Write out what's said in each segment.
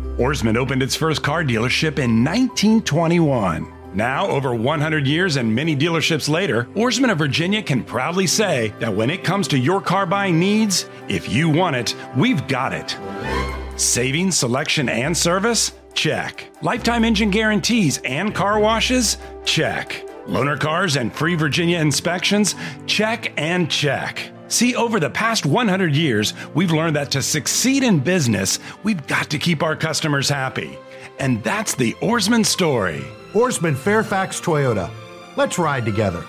Oarsman opened its first car dealership in 1921. Now, over 100 years and many dealerships later, Oarsman of Virginia can proudly say that when it comes to your car buying needs, if you want it, we've got it. Savings, selection, and service? Check. Lifetime engine guarantees and car washes? Check. Loaner cars and free Virginia inspections? Check and check. See, over the past 100 years, we've learned that to succeed in business, we've got to keep our customers happy. And that's the Oarsman story. Oarsman Fairfax Toyota. Let's ride together.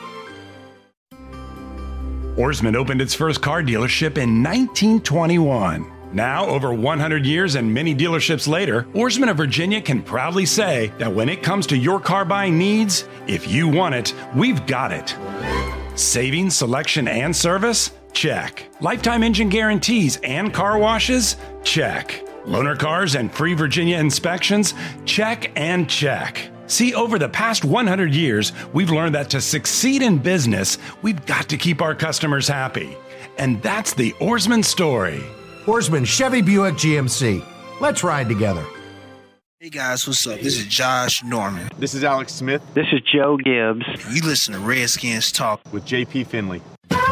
Oarsman opened its first car dealership in 1921. Now, over 100 years and many dealerships later, Oarsman of Virginia can proudly say that when it comes to your car buying needs, if you want it, we've got it. Savings, selection, and service? Check. Lifetime engine guarantees and car washes? Check. Loaner cars and free Virginia inspections? Check and check. See, over the past 100 years, we've learned that to succeed in business, we've got to keep our customers happy. And that's the Oarsman story. Oarsman Chevy Buick GMC. Let's ride together. Hey guys, what's up? This is Josh Norman. This is Alex Smith. This is Joe Gibbs. You listen to Redskins Talk with JP Finley.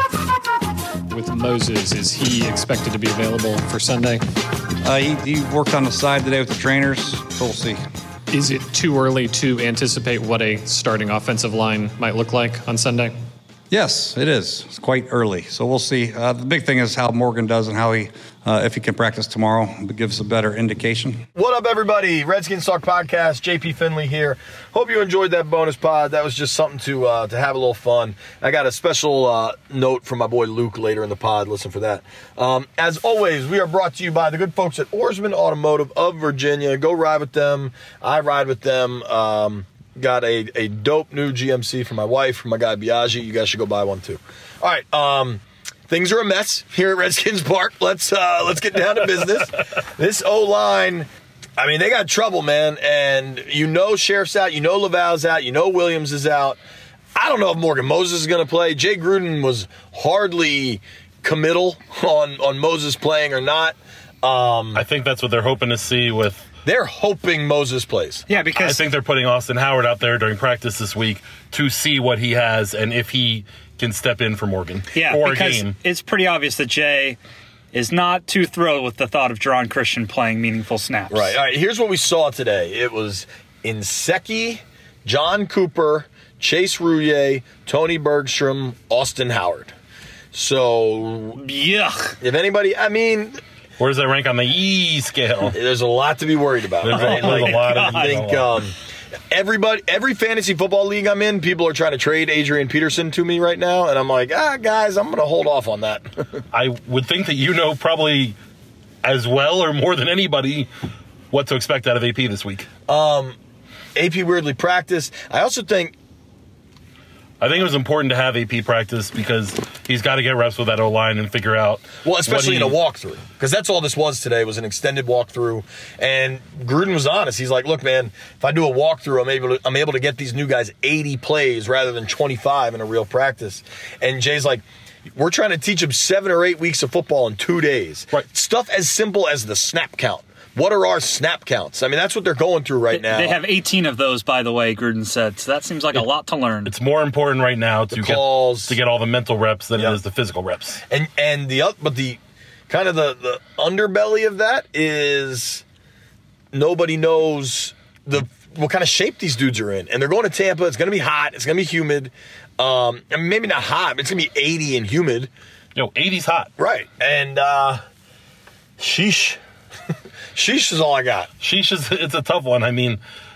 With Moses, is he expected to be available for Sunday? He worked on the side today with the trainers, so we'll see. Is it too early to anticipate what a starting offensive line might look like on Sunday? Yes, it is. It's quite early, so we'll see. The big thing is how Morgan does and how he, if he can practice tomorrow, it gives a better indication. What up, everybody? Redskins Talk Podcast, JP Finley here. Hope you enjoyed that bonus pod. That was just something to have a little fun. I got a special note from my boy Luke later in the pod. Listen for that. As always, we are brought to you by the good folks at Oarsman Automotive of Virginia. Go ride with them. I ride with them. Got a dope new GMC for my wife, for my guy Biaggi. You guys should go buy one too. All right, things are a mess here at Redskins Park. Let's get down to business. This O-line, I mean, they got trouble, man. And you know Sheriff's out, you know Laval's out, you know Williams is out. I don't know if Morgan Moses is going to play. Jay Gruden was hardly committal on Moses playing or not. I think that's what they're hoping to see with. They're hoping Moses plays. Yeah, because I think they're putting Austin Howard out there during practice this week to see what he has and if he can step in for Morgan. Yeah, for because a game. It's pretty obvious that Jay is not too thrilled with the thought of Jaron Christian playing meaningful snaps. Right. All right, here's what we saw today. It was Nsekhe, John Cooper, Chase Roullier, Tony Bergstrom, Austin Howard. So, yuck. If anybody, I mean... Where does that rank on the E scale? There's a lot to be worried about. There's right? a lot. I think every fantasy football league I'm in, people are trying to trade Adrian Peterson to me right now, and I'm like, guys, I'm going to hold off on that. I would think that you know probably as well or more than anybody what to expect out of AP this week. AP weirdly practiced. I also think it was important to have AP practice because he's got to get reps with that O-line and figure out. Well, especially in a walkthrough, because that's all this was today, was an extended walkthrough. And Gruden was honest. He's like, look, man, if I do a walkthrough, I'm able to get these new guys 80 plays rather than 25 in a real practice. And Jay's like, we're trying to teach them 7 or 8 weeks of football in 2 days. Right. Stuff as simple as the snap count. What are our snap counts? I mean, that's what they're going through right now. They have 18 of those, by the way, Gruden said. So that seems like a lot to learn. It's more important right now to get all the mental reps than it is the physical reps. And the kind of the underbelly of that is nobody knows what kind of shape these dudes are in. And they're going to Tampa. It's going to be hot. It's going to be humid. I mean, maybe not hot, but it's going to be 80 and humid. 80's hot. Right. And sheesh. Sheesh is all I got. Sheesh it's a tough one. I mean,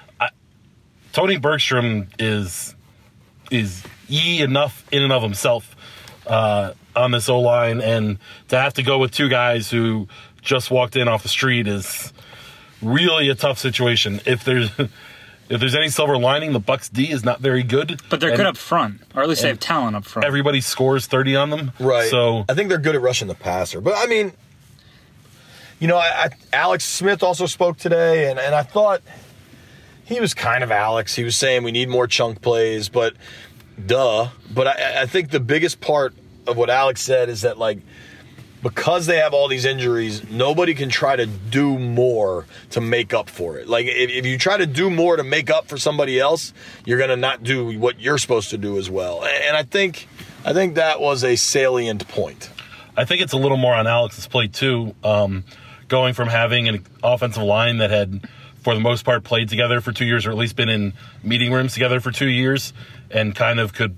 Tony Bergstrom is enough in and of himself on this O-line, and to have to go with 2 guys who just walked in off the street is really a tough situation. If there's any silver lining, the Bucs D is not very good. But they're good up front, or at least they have talent up front. Everybody scores 30 on them. Right. So I think they're good at rushing the passer. But, I mean, you know, Alex Smith also spoke today, and I thought he was kind of Alex. He was saying we need more chunk plays, but duh. But I think the biggest part of what Alex said is that, like, because they have all these injuries, nobody can try to do more to make up for it. Like, if you try to do more to make up for somebody else, you're going to not do what you're supposed to do as well. And I think that was a salient point. I think it's a little more on Alex's plate, too. Going from having an offensive line that had, for the most part, played together for 2 years, or at least been in meeting rooms together for 2 years, and kind of could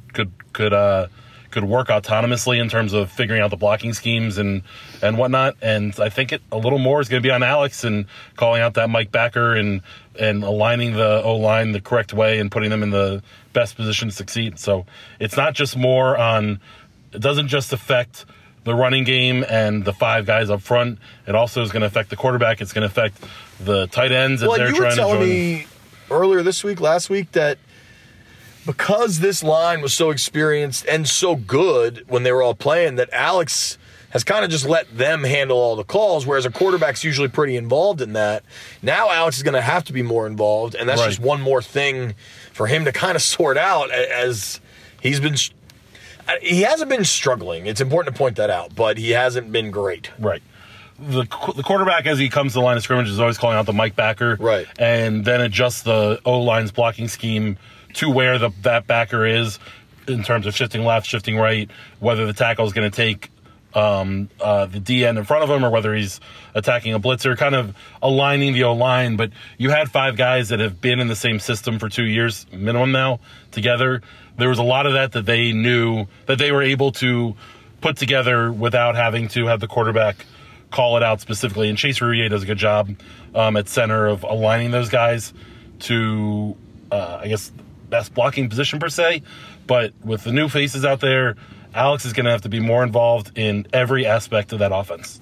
work autonomously in terms of figuring out the blocking schemes and whatnot. And I think a little more is going to be on Alex and calling out that Mike Backer and aligning the O-line the correct way and putting them in the best position to succeed. So it's not just more on, it doesn't just affect the running game and the 5 guys up front. It also is going to affect the quarterback. It's going to affect the tight ends as they're trying to join. You were telling me earlier last week, that because this line was so experienced and so good when they were all playing, that Alex has kind of just let them handle all the calls, whereas a quarterback's usually pretty involved in that. Now Alex is going to have to be more involved, and that's just one more thing for him to kind of sort out, as he hasn't been struggling. It's important to point that out, but he hasn't been great. Right. The quarterback, as he comes to the line of scrimmage, is always calling out the Mike Backer. Right. And then adjust the O-line's blocking scheme to where that backer is in terms of shifting left, shifting right, whether the tackle is going to take the D end in front of him or whether he's attacking a blitzer, kind of aligning the O-line. But you had 5 guys that have been in the same system for 2 years minimum now together. There was a lot of that they knew that they were able to put together without having to have the quarterback call it out specifically. And Chase Roullier does a good job at center of aligning those guys to, I guess, best blocking position per se. But with the new faces out there, Alex is going to have to be more involved in every aspect of that offense.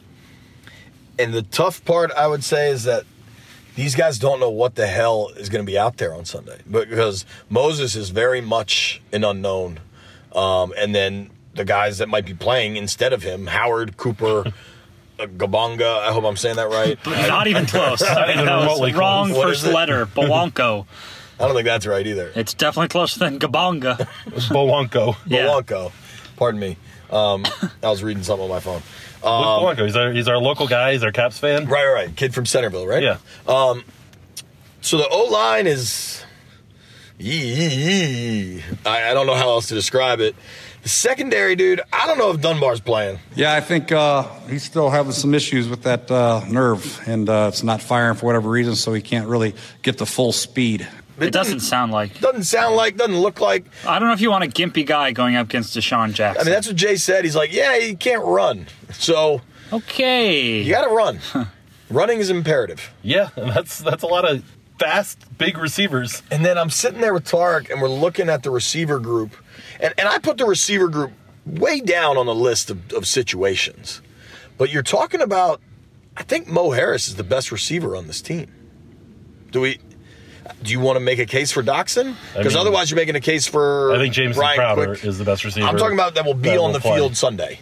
And the tough part, I would say, is that these guys don't know what the hell is going to be out there on Sunday, because Moses is very much an unknown. And then the guys that might be playing instead of him, Howard, Cooper, Gabonga, I hope I'm saying that right. Not even close. That was wrong first letter. Bowonko. I don't think that's right either. It's definitely closer than Gabonga. Bowonko. Yeah. Bowonko. Pardon me. I was reading something on my phone. Bowonko. He's our local guy. He's our Caps fan. Right. Kid from Centerville, right? Yeah. So the O-line is... I don't know how else to describe it. The secondary, dude, I don't know if Dunbar's playing. Yeah, I think he's still having some issues with that nerve, and it's not firing for whatever reason, so he can't really get the full speed. It doesn't sound like. Doesn't look like. I don't know if you want a gimpy guy going up against Deshaun Jackson. I mean, that's what Jay said. He's like, yeah, he can't run. So. Okay. You got to run. Running is imperative. Yeah, that's a lot of fast, big receivers. And then I'm sitting there with Tarek, and we're looking at the receiver group. And I put the receiver group way down on the list of situations. But you're talking about, I think Mo Harris is the best receiver on this team. Do you want to make a case for Doxson? Because otherwise you're making a case for I think Jameson Ryan Crowder Quick. is the best receiver. I'm talking about that will be on the field Sunday.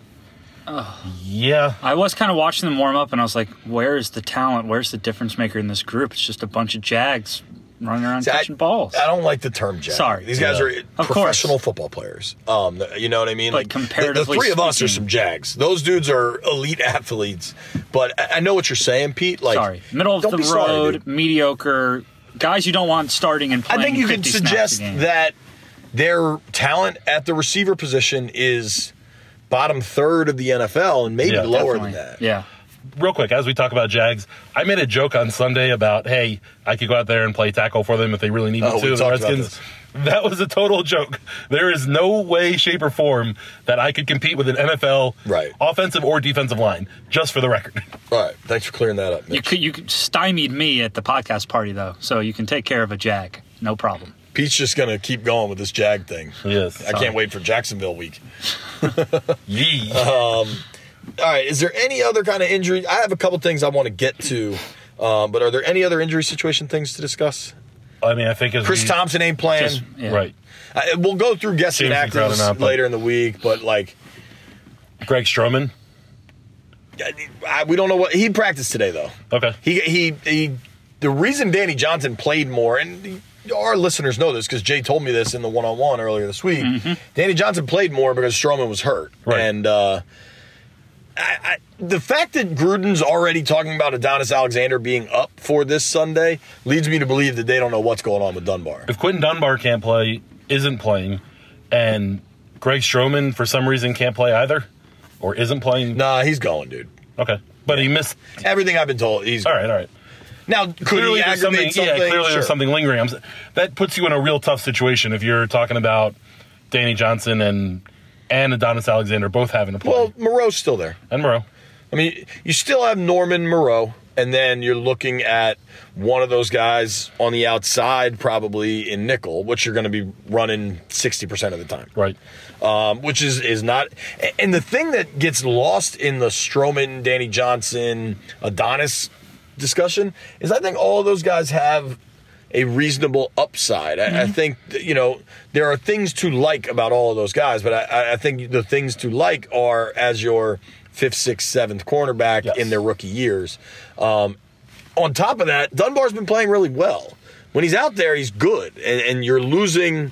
Yeah. I was kind of watching them warm up, and I was like, where is the talent? Where's the difference maker in this group? It's just a bunch of Jags running around catching balls. I don't like the term Jag. Sorry. These guys are professional football players. You know what I mean? But like comparatively the three of us are speaking- some Jags. Those dudes are elite athletes. But I know what you're saying, Pete. Like, Sorry. Middle of don't the be sorry, road, dude. mediocre guys you don't want starting and playing. I think you 50 could snaps a suggest game. that their talent at the receiver position is bottom third of the NFL and maybe Yeah, lower Definitely. than that. Yeah. Real quick, as we talk about Jags, I made a joke on Sunday about, hey, I could go out there and play tackle for them if they really needed to. We The talked about Redskins. That was a total joke. There is no way, shape, or form that I could compete with an NFL offensive or defensive line, just for the record. All right. Thanks for clearing that up, Mitch. You stymied me at the podcast party, though, so you can take care of a Jag. No problem. Pete's just going to keep going with this Jag thing. Yes. I can't wait for Jacksonville week. Yee. All right. Is there any other kind of injury? I have a couple things I want to get to, but are there any other injury situation things to discuss? I mean, I think as Chris Thompson ain't playing. Right. We'll go through guests and Jameson Crowder actives not playing. later in the week, but like Greg Stroman. we don't know what he practiced today though. Okay. He the reason Danny Johnson played more, and our listeners know this because Jay told me this in the one-on-one earlier this week. Danny Johnson played more because Stroman was hurt, Right. and the fact that Gruden's already talking about Adonis Alexander being up for this Sunday leads me to believe that they don't know what's going on with Dunbar. If Quentin Dunbar can't play, isn't playing, and Greg Stroman for some reason can't play either, or isn't playing. Nah, he's going, dude. Okay, but he missed everything I've been told. He's all right. Now, could he aggravate something? Yeah, clearly sure. there's something lingering. That puts you in a real tough situation if you're talking about Danny Johnson and Adonis Alexander both having to play. Well, Moreau's still there. And Moreau. I mean, you still have Norman Moreau, and then you're looking at one of those guys on the outside, probably in nickel, which you're going to be running 60% of the time. Right. Which is not. And the thing that gets lost in the Stroman, Danny Johnson, Adonis discussion is I think all of those guys have a reasonable upside. I think, there are things to like about all of those guys, but I think the things to like are as your 5th, 6th, 7th cornerback in their rookie years. On top of that, Dunbar's been playing really well. When he's out there, he's good, and you're losing.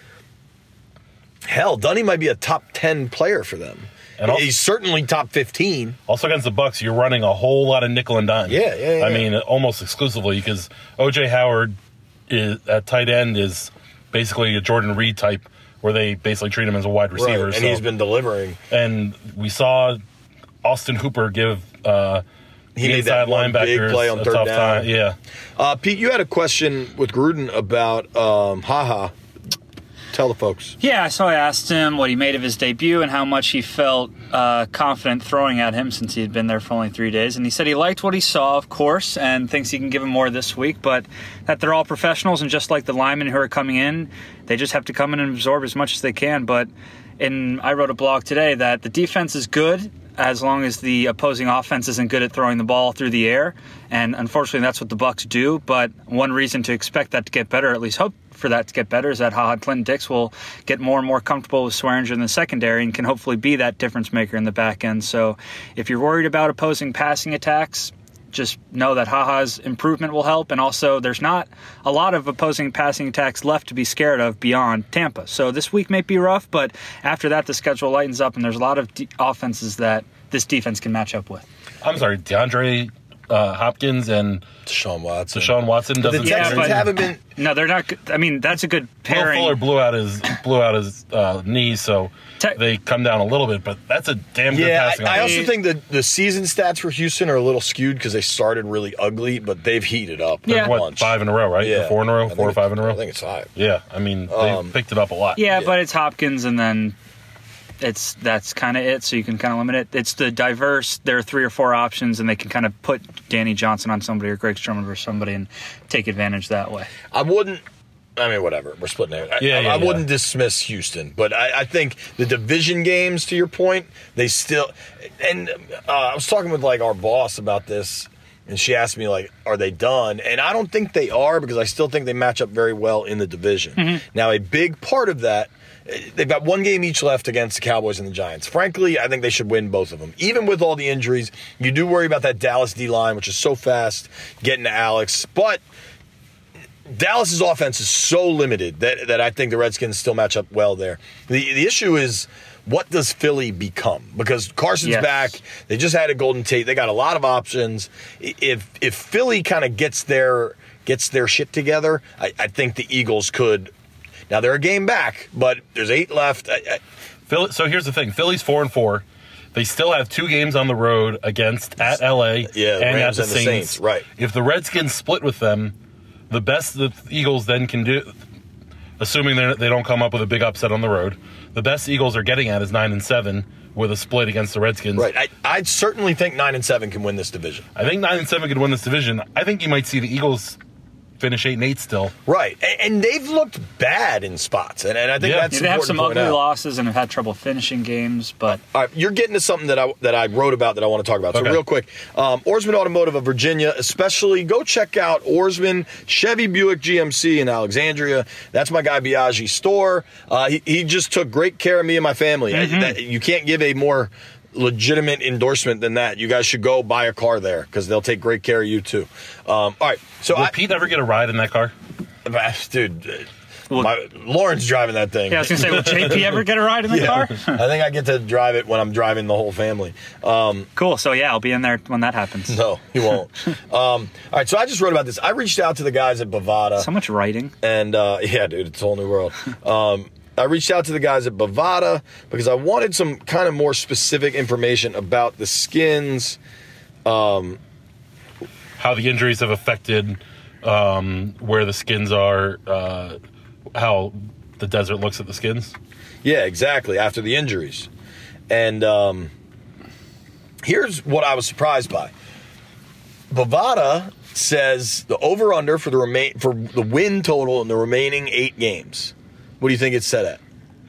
Hell, Dunny might be a top 10 player for them. And also, he's certainly top 15. Also against the Bucs, you're running a whole lot of nickel and dime. Yeah. I mean, almost exclusively because O.J. Howard at tight end is basically a Jordan Reed type, where they basically treat him as a wide receiver. Right, and he's been delivering. And we saw Austin Hooper give he made that one big play on third down. Time. Yeah. Pete, you had a question with Gruden about HaHa. Tell the folks. Yeah, so I asked him what he made of his debut and how much he felt confident throwing at him since he had been there for only 3 days. And he said he liked what he saw, of course, and thinks he can give him more this week, but that they're all professionals, and just like the linemen who are coming in, they just have to come in and absorb as much as they can. But I wrote a blog today that the defense is good as long as the opposing offense isn't good at throwing the ball through the air. And unfortunately, that's what the Bucs do. But one reason to expect that to get better, at least hope for that to get better, is that Clinton Dix will get more and more comfortable with Swearinger in the secondary and can hopefully be that difference maker in the back end. So if you're worried about opposing passing attacks, just know that HaHa's improvement will help. And also, there's not a lot of opposing passing attacks left to be scared of beyond Tampa. So this week may be rough, but after that, the schedule lightens up, and there's a lot of offenses that this defense can match up with. I'm sorry, DeAndre Hopkins and Deshaun Watson. doesn't. The Texans haven't been. No, they're not. I mean, that's a good pairing. Will Fuller blew out his knee, so they come down a little bit. But that's a damn good passing. I also think that the season stats for Houston are a little skewed because they started really ugly, but they've heated up. Yeah, what, 5 in a row, right? Yeah, 4 in a row, 4 or 5 in a row. I think it's 5. Yeah, I mean they picked it up a lot. Yeah, but it's Hopkins, and then that's kind of it. So you can kind of limit it. It's the diverse. There are 3 or 4 options, and they can kind of put Danny Johnson on somebody or Greg Stroman versus somebody and take advantage that way. I mean, whatever. We're splitting it. I wouldn't dismiss Houston, but I think the division games, to your point, they still. And I was talking with our boss about this, and she asked me are they done? And I don't think they are, because I still think they match up very well in the division. Mm-hmm. Now, a big part of that. They've got 1 game each left against the Cowboys and the Giants. Frankly, I think they should win both of them. Even with all the injuries, you do worry about that Dallas D-line, which is so fast, getting to Alex. But Dallas's offense is so limited that I think the Redskins still match up well there. The issue is, what does Philly become? Because Carson's back. They just had a Golden Tate. They got a lot of options. If Philly kind of gets their shit together, I think the Eagles could. Now, they're a game back, but there's 8 left. So here's the thing. Philly's 4-4. They still have 2 games on the road at L.A. and Rams at the Saints. Right. If the Redskins split with them, the best the Eagles then can do, assuming they don't come up with a big upset on the road, the best the Eagles are getting at is 9-7 with a split against the Redskins. Right. I certainly think 9-7 can win this division. I think 9-7 can win this division. I think you might see the Eagles finish 8-8 still. Right. And they've looked bad in spotsand I think that's important. They have some ugly out. losses and have had trouble finishing games, but all right, you're getting to something that I wrote about that I want to talk about. So real quick, Oarsman Automotive of Virginia, especially go check out Oarsman, Chevy, Buick, GMC in Alexandria. That's my guy Biaggi's store. He just took great care of me and my family. Mm-hmm. You can't give a more legitimate endorsement than that. You guys should go buy a car there because they'll take great care of you too. All right, so will Pete ever get a ride in that car? Dude, Lauren's driving that thing. Yeah, I was going to say, will JP ever get a ride in the car? I think I get to drive it when I'm driving the whole family. Cool. So, yeah, I'll be in there when that happens. No, you won't. All right, so I just wrote about this. I reached out to the guys at Bovada. So much writing. And, yeah, dude, it's a whole new world. I reached out to the guys at Bovada because I wanted some kind of more specific information about the skins. How the injuries have affected where the skins are, how the desert looks at the skins. Yeah, exactly, after the injuries. And here's what I was surprised by. Bovada says the over-under for the win total in the remaining 8 games. What do you think it's set at?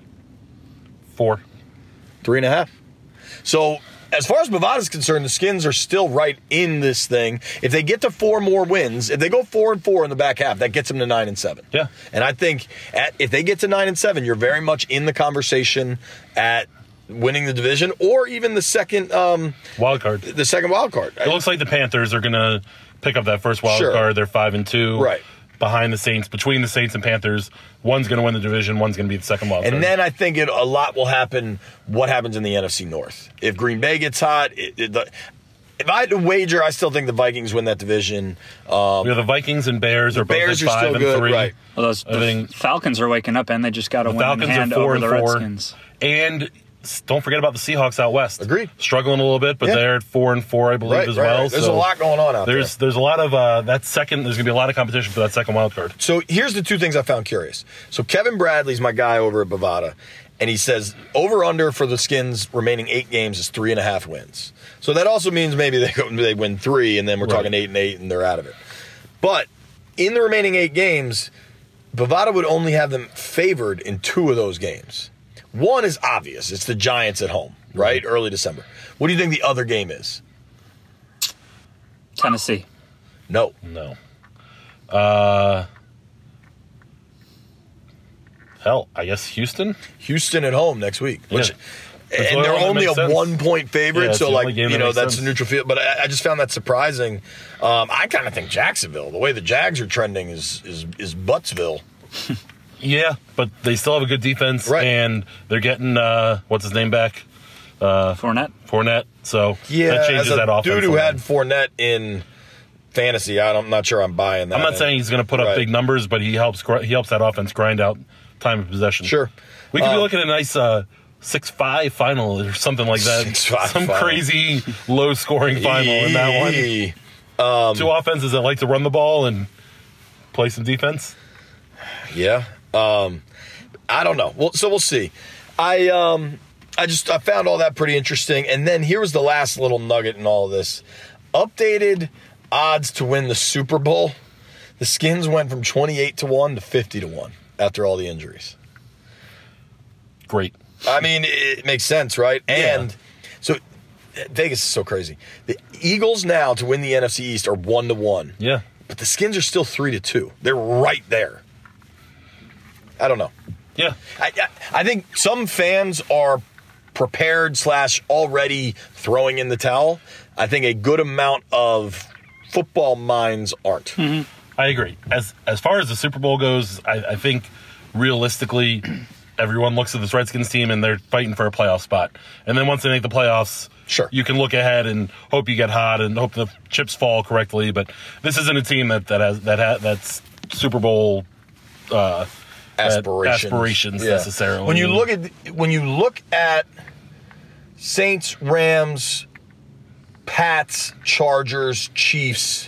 4. 3.5. So, as far as Bovada is concerned, the skins are still right in this thing. If they get to 4 more wins, if they go 4-4 in the back half, that gets them to 9-7. Yeah. And I think if they get to 9-7, you're very much in the conversation at winning the division or even the second wild card. The second wild card. It looks like the Panthers are going to pick up that first wild card. They're 5-2. Right. Behind the Saints, between the Saints and Panthers, one's going to win the division, one's going to be the second wild card. And then I think a lot will happen. What happens in the NFC North? If Green Bay gets hot, if I had to wager, I still think the Vikings win that division. The Vikings and Bears are both at 5-3. Right. Well, the Falcons are waking up, and they just got to win in hand over the Redskins. And don't forget about the Seahawks out west. Agreed. Struggling a little bit, but they're at 4-4, I believe, as well. Right. There's a lot going on out there. There's a lot of that second. There's going to be a lot of competition for that second wild card. So here's the 2 things I found curious. So Kevin Bradley's my guy over at Bovada, and he says over under for the Skins remaining 8 games is 3.5 wins. So that also means maybe they win 3, and then we're talking 8-8, and they're out of it. But in the remaining 8 games, Bovada would only have them favored in 2 of those games. One is obvious. It's the Giants at home, right? Early December. What do you think the other game is? Tennessee. No. Hell, I guess Houston? Houston at home next week. Yeah. And they're only a 1-point favorite, so that's a neutral field. But I just found that surprising. I kind of think Jacksonville, the way the Jags are trending, is Buttsville. Yeah, but they still have a good defense, and they're getting what's his name back, Fournette. So that changes that offense. Dude who had Fournette in fantasy, I'm not sure I'm buying that. I'm not saying he's going to put up big numbers, but he helps that offense grind out time of possession. Sure, we could be looking at a nice 6-5 final or something like that. 6-5 some final. Crazy low scoring final in that one. 2 offenses that like to run the ball and play some defense. Yeah. I don't know. So we'll see. I found all that pretty interesting. And then here was the last little nugget in all of this. Updated odds to win the Super Bowl. The Skins went from 28-1 to 50-1 after all the injuries. Great. I mean, it makes sense, right? Yeah. And so Vegas is so crazy. The Eagles now to win the NFC East are 1-1. Yeah. But the Skins are still 3-2. They're right there. I don't know. Yeah. I think some fans are prepared / already throwing in the towel. I think a good amount of football minds aren't. Mm-hmm. I agree. As far as the Super Bowl goes, I think realistically everyone looks at this Redskins team and they're fighting for a playoff spot. And then once they make the playoffs, sure, you can look ahead and hope you get hot and hope the chips fall correctly. But this isn't a team that's Super Bowl aspirations necessarily. When you look at Saints, Rams, Pats, Chargers, Chiefs,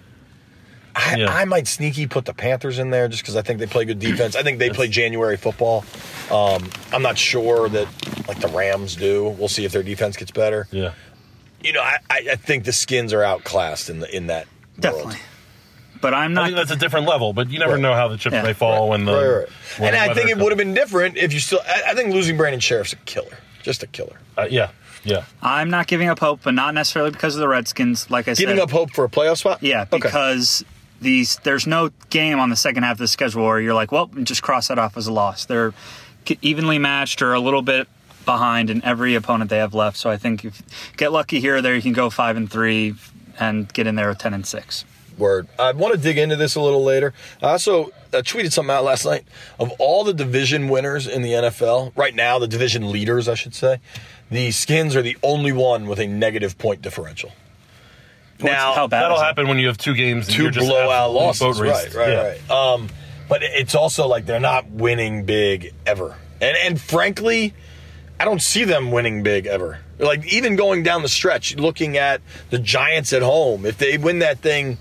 I might sneaky put the Panthers in there just because I think they play good defense. I think they play January football. I'm not sure that like the Rams do. We'll see if their defense gets better. Yeah. You know, I think the Skins are outclassed in that definitely. world. But I'm not. I think that's a different level, but you never know how the chips may fall when the. And I think it would have been different if you still. I think losing Brandon Sheriff's a killer, just a killer. Yeah. I'm not giving up hope, but not necessarily because of the Redskins. Like I said, giving up hope for a playoff spot. Yeah, because there's no game on the second half of the schedule where you're like, well, just cross that off as a loss. They're evenly matched or a little bit behind in every opponent they have left. So I think if you get lucky here or there, you can go 5-3 and get in there with 10-6. Word. I want to dig into this a little later. I also tweeted something out last night. Of all the division winners in the NFL, right now, the division leaders, I should say, the Skins are the only one with a negative point differential. Now, how bad that'll happen when you have 2 games and 2 you're just blowout losses. Right. But it's also like they're not winning big ever. And frankly, I don't see them winning big ever. Like, even going down the stretch, looking at the Giants at home, if they win that thing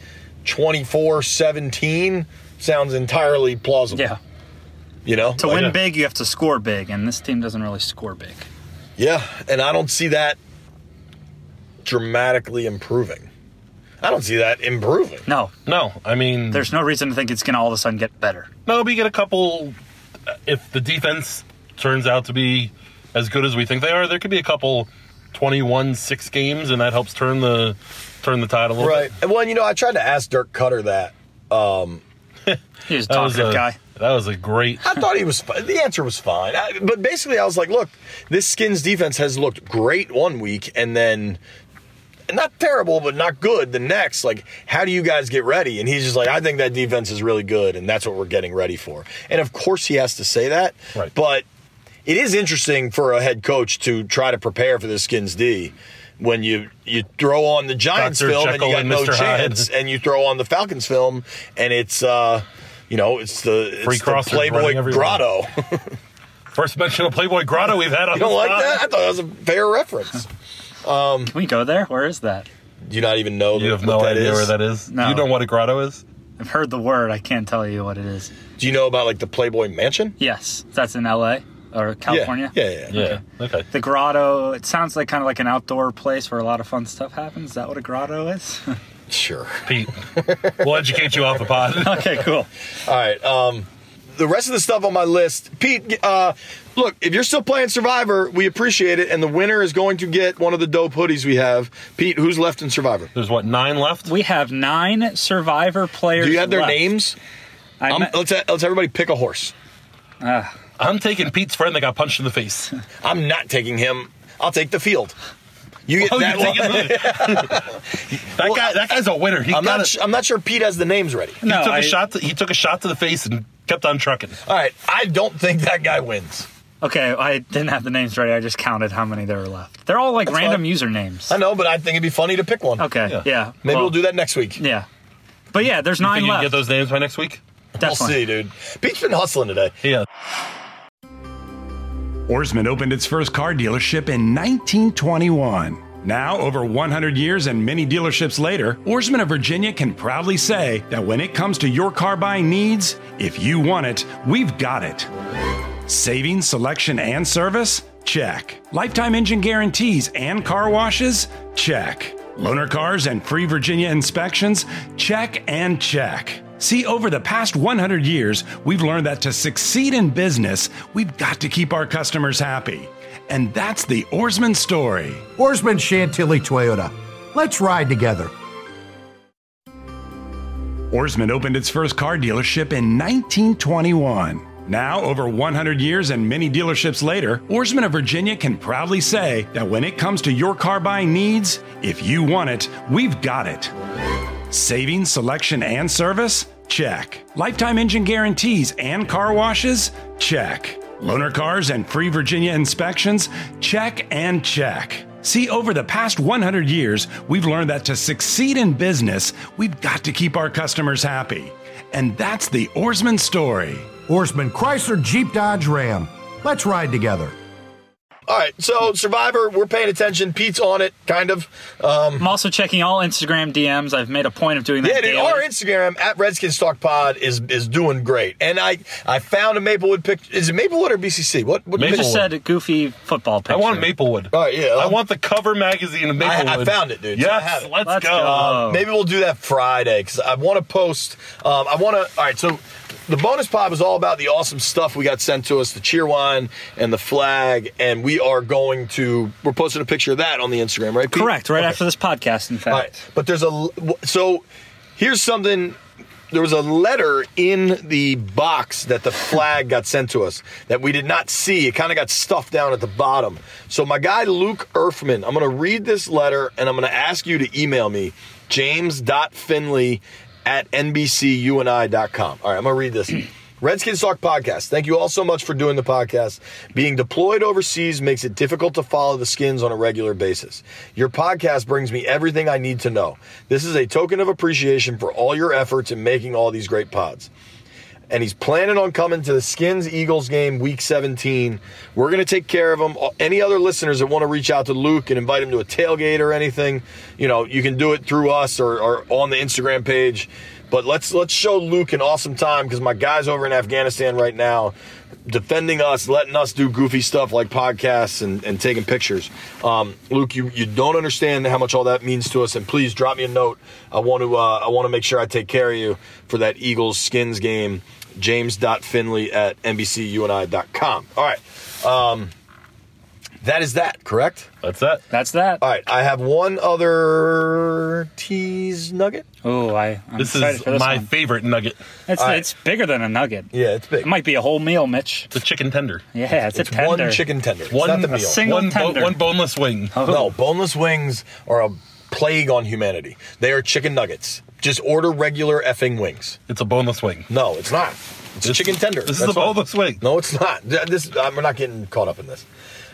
24-17, sounds entirely plausible. Yeah. You know? To win big, you have to score big, and this team doesn't really score big. Yeah, and I don't see that dramatically improving. I don't see that improving. No. I mean, There's no reason to think it's going to all of a sudden get better. no, we get a couple. If the defense turns out to be as good as we think they are, there could be a couple 21-6 games, and that helps turn the tide a little Right. Well, you know, I tried to ask Dirk Cutter that. He was a talkative guy. That was a great. I thought he was fine. The answer was fine. But basically, I was like, look, this Skins defense has looked great one week, and then not terrible, but not good the next. Like, how do you guys get ready? And he's just like, I think that defense is really good, and that's what we're getting ready for. And of course he has to say that. Right. But it is interesting for a head coach to try to prepare for the Skins D when you throw on the Giants Dr. film Jekyll and you got and no Mr. chance, Hyde. and you throw on the Falcons film and it's it's the Playboy Grotto. First mention of Playboy Grotto we've had on You don't the like pod. that? I thought that was a fair reference. Can we go there? Where is that? Do you not even know You have what no that idea is? where that is? No. Do you know what a grotto is? I've heard the word. I can't tell you what it is. Do you know about like the Playboy Mansion? Yes. That's in L.A. or California? Yeah. Yeah. Okay. The grotto, it sounds like kind of like an outdoor place where a lot of fun stuff happens. Is that what a grotto is? Sure. Pete, we'll educate you off the pod. Okay, cool. All right. The rest of the stuff on my list, Pete. Look, if you're still playing Survivor, we appreciate it, and the winner is going to get one of the dope hoodies we have. Pete, who's left in Survivor? There's 9 left? We have 9 Survivor players. Do you have their left. names? Let's everybody pick a horse. I'm taking Pete's friend that got punched in the face. I'm not taking him. I'll take the field. You get that one. That guy's a winner. I'm not sure Pete has the names ready. He took a shot to the face and kept on trucking. All right, I don't think that guy wins. Okay, I didn't have the names ready. I just counted how many there were left. They're all like random usernames. I know, but I think it'd be funny to pick one. Okay, yeah. Maybe we'll do that next week. Yeah. But yeah, there's 9 Think you left. can get those names by next week? Definitely. We'll see, dude. Pete's been hustling today. Yeah. Ourisman opened its first car dealership in 1921. Now, over 100 years and many dealerships later, Ourisman of Virginia can proudly say that when it comes to your car buying needs, if you want it, we've got it. Savings, selection, and service? Check. Lifetime engine guarantees and car washes? Check. Loaner cars and free Virginia inspections? Check and check. See, over the past 100 years, we've learned that to succeed in business, we've got to keep our customers happy. And that's the Ourisman story. Ourisman Chantilly Toyota. Let's ride together. Ourisman opened its first car dealership in 1921. Now, over 100 years and many dealerships later, Ourisman of Virginia can proudly say that when it comes to your car buying needs, if you want it, we've got it. Savings, selection, and service? Check. Lifetime engine guarantees and car washes? Check. Loaner cars and free Virginia inspections? Check and check. See, over the past 100 years, we've learned that to succeed in business, we've got to keep our customers happy. And that's the Ourisman story. Ourisman Chrysler Jeep Dodge Ram. Let's ride together. All right, so Survivor, we're paying attention. Pete's on it, kind of. I'm also checking all Instagram DMs. I've made a point of doing that. Yeah, dude, daily. our Instagram at Redskins Talk Pod is doing great. And I found a Maplewood picture. Is it Maplewood or BCC? What You just said a goofy football picture. I want Maplewood. All right, yeah. I want the cover magazine of Maplewood. I found it, dude. So I have Yes, it. let's go. Maybe we'll do that Friday because I want to post. All right, so the bonus pod was all about the awesome stuff we got sent to us, the cheer wine and the flag, and we're posting a picture of that on the Instagram, right, Pete? Correct, right after this podcast, in fact. All right, but so here's something. There was a letter in the box that the flag got sent to us that we did not see. It kind of got stuffed down at the bottom. So my guy, Luke Erfman, I'm going to read this letter, and I'm going to ask you to email me, james.finley at NBCUNI.com. All right, I'm going to read this. Redskins Talk Podcast. Thank you all so much for doing the podcast. Being deployed overseas makes it difficult to follow the Skins on a regular basis. Your podcast brings me everything I need to know. This is a token of appreciation for all your efforts in making all these great pods. And he's planning on coming to the Skins-Eagles game week 17. We're going to take care of him. Any other listeners that want to reach out to Luke and invite him to a tailgate or anything, you can do it through us or on the Instagram page. But let's show Luke an awesome time because my guy's over in Afghanistan right now defending us, letting us do goofy stuff like podcasts and taking pictures. Luke, you don't understand how much all that means to us, and please drop me a note. I want to make sure I take care of you for that Eagles-Skins game. James.Finley at NBCUNI.com. All right. That is that, correct? That's that. All right. I have one other tease nugget. Oh, I'm This excited is for this my one. favorite nugget. It's bigger than a nugget. Yeah, it's big. It might be a whole meal, Mitch. It's a chicken tender. Yeah, it's a tender. one chicken tender. It's One not the meal. single tender. One boneless wing. No, boneless wings are a plague on humanity. They are chicken nuggets. Just order regular effing wings. It's a boneless wing. No, it's not. It's a chicken tender. This is That's a what- boneless wing. No, it's not. We're not getting caught up in this.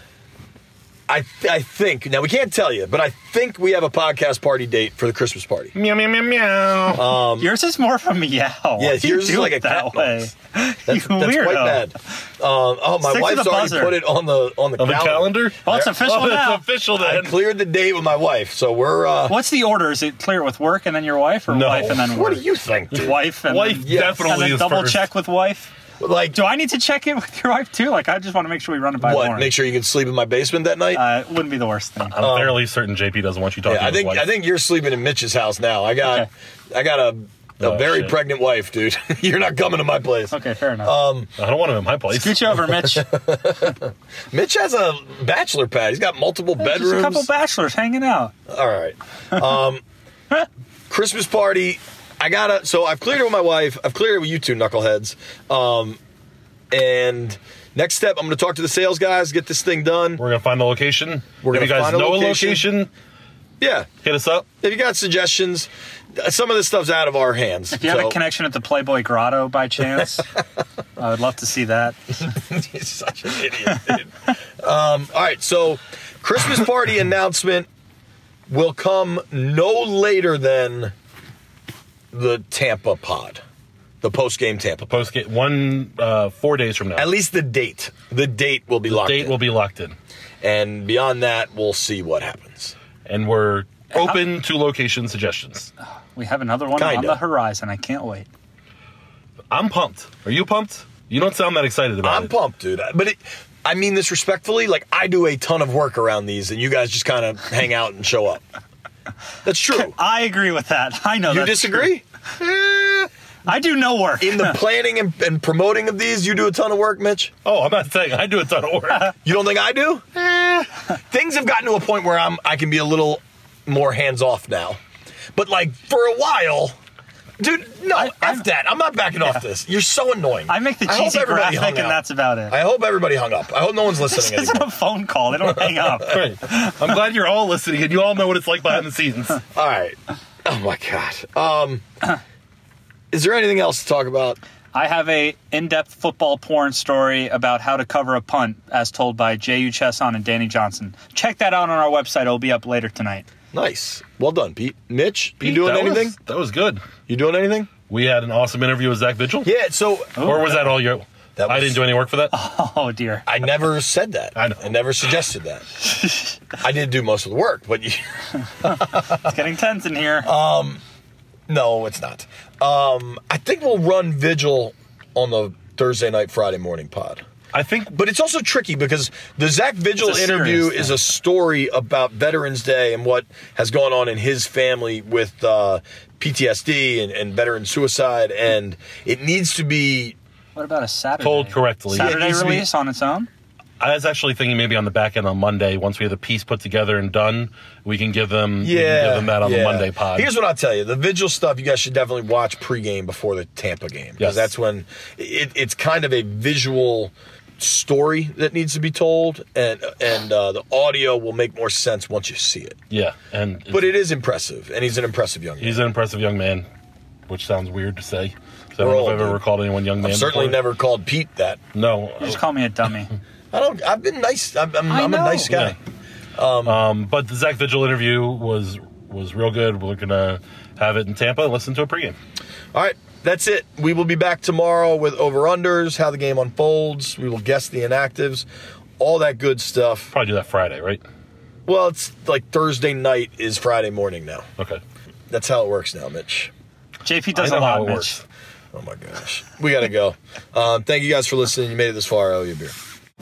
I think, now we can't tell you, but I think we have a podcast party date for the Christmas party. Meow, meow, meow, meow. Yours is more of a meow. Yeah, You yours is do like it a that cat way. noise. You That's quite weirdo. bad. My Stick to wife's the already buzzer. put it on the On the calendar? Well, it's official now. It's official I then. cleared the date with my wife, so we're. What's the order? Is it clear with work and then your wife, or No. wife and then work? What do you think, dude? Wife and Wife then, Yes. and definitely then is double first. check with wife. Like, Do I need to check it with your wife too? Like, I just want to make sure we run it by what? Lauren. Make sure you can sleep in my basement that night? It wouldn't be the worst thing. I'm fairly certain JP doesn't want you talking Yeah, to his wife. I think you're sleeping in Mitch's house now. I got a Oh, very shit. pregnant wife, dude. You're not coming to my place. Okay, fair enough. I don't want him in my place. Scoot you over, Mitch. Mitch has a bachelor pad. He's got multiple Just bedrooms. a couple bachelors hanging out. All right. Christmas party. So I've cleared it with my wife. I've cleared it with you two knuckleheads. And next step, I'm going to talk to the sales guys, get this thing done. We're going to find a location. We're If gonna you guys find a know location. a location, Yeah. hit us up. If you got suggestions, some of this stuff's out of our hands. If you have a connection at the Playboy Grotto by chance, I would love to see that. You're such an idiot, dude. All right, so Christmas party announcement will come no later than the Tampa pod, the post-game Tampa pod. Post 4 days from now. At least the date. The date will be locked Date in. will be locked in. And beyond that, we'll see what happens. And we're open to location suggestions. We have another one Kinda. on the horizon. I can't wait. I'm pumped. Are you pumped? You don't sound that excited about I'm it. pumped, dude. But I mean this respectfully. Like, I do a ton of work around these, and you guys just kind of hang out and show up. That's true. I agree with that. I know You that's disagree? true. I do no work. In the planning and promoting of these, you do a ton of work, Mitch? Oh, I'm not saying I do a ton of work. You don't think I do? Things have gotten to a point where I can be a little more hands-off now. But, like, for a while... Dude, no, F that. I'm not backing off this. You're so annoying. I make the I hope cheesy everybody graphic, hung and up. that's about it. I hope everybody hung up. I hope no one's This listening isn't anymore. a phone call. They don't hang up. Right. I'm glad you're all listening and you all know what it's like behind the scenes. All right. Oh, my God. Is there anything else to talk about? I have a in-depth football porn story about how to cover a punt, as told by J.U. Chesson and Danny Johnson. Check that out on our website. It'll be up later tonight. Nice. Well done, Pete. Mitch, you Pete, doing that anything? that was good. You doing anything? We had an awesome interview with Zach Vigil. Yeah, so... Or was that all your... That I was- didn't do any work for that? Oh, dear. I never said that. I know. I never suggested that. I did do most of the work, but It's getting tense in here. no, it's not. I think we'll run Vigil on the Thursday night, Friday morning pod. I think... But it's also tricky because the Zach Vigil It's a interview serious is thing. a story about Veterans Day and what has gone on in his family with PTSD and veteran suicide, and it needs to be... What about a Saturday? Told correctly. Yeah, it Saturday needs to be- release on its own? I was actually thinking maybe on the back end on Monday, once we have the piece put together and done, we can give them, that on the Monday pod. Here's what I'll tell you. The Vigil stuff, you guys should definitely watch pregame before the Tampa game. Because Yes. that's when it's kind of a visual story that needs to be told, and the audio will make more sense once you see it. Yeah. And But it is impressive, and he's an impressive young man. he's an impressive young man. which sounds weird to say. So I We're don't know if old, I've ever dude. called anyone young man. I've certainly before. never called Pete that. No. Just call me a dummy. I've been nice. I'm a nice guy. But the Zach Vigil interview was real good. We're going to have it in Tampa and listen to a pregame. All right, that's it. We will be back tomorrow with over-unders, how the game unfolds. We will guess the inactives, all that good stuff. Probably do that Friday, right? Well, it's like Thursday night is Friday morning now. Okay. That's how it works now, Mitch. JP does I a know how lot, it Mitch. works. Oh, my gosh. We got to go. Thank you guys for listening. You made it this far. I owe you a beer.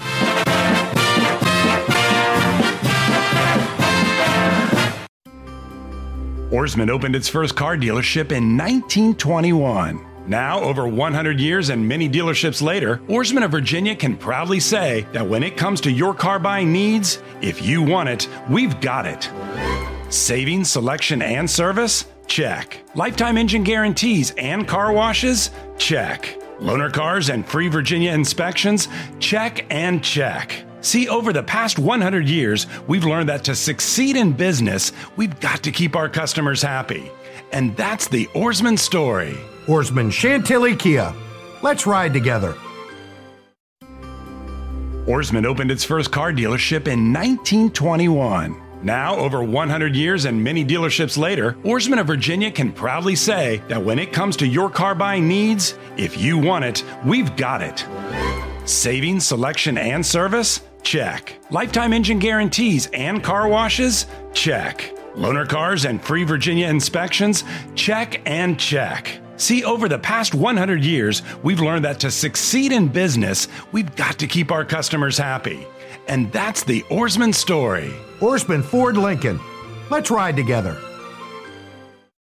Ourisman opened its first car dealership in 1921. Now, over 100 years and many dealerships later, Ourisman of Virginia can proudly say that when it comes to your car buying needs, if you want it, we've got it. Savings, selection, and service? Check. Lifetime engine guarantees and car washes? Check. Loaner cars and free Virginia inspections? Check and check. See, over the past 100 years, we've learned that to succeed in business, we've got to keep our customers happy. And that's the Ourisman story. Ourisman Chantilly Kia. Let's ride together. Ourisman opened its first car dealership in 1921. Now, over 100 years and many dealerships later, Ourisman of Virginia can proudly say that when it comes to your car buying needs, if you want it, we've got it. Savings, selection, and service? Check. Lifetime engine guarantees and car washes? Check. Loaner cars and free Virginia inspections? Check and check. See, over the past 100 years, we've learned that to succeed in business, we've got to keep our customers happy. And that's the Ourisman story. Ourisman Ford Lincoln. Let's ride together.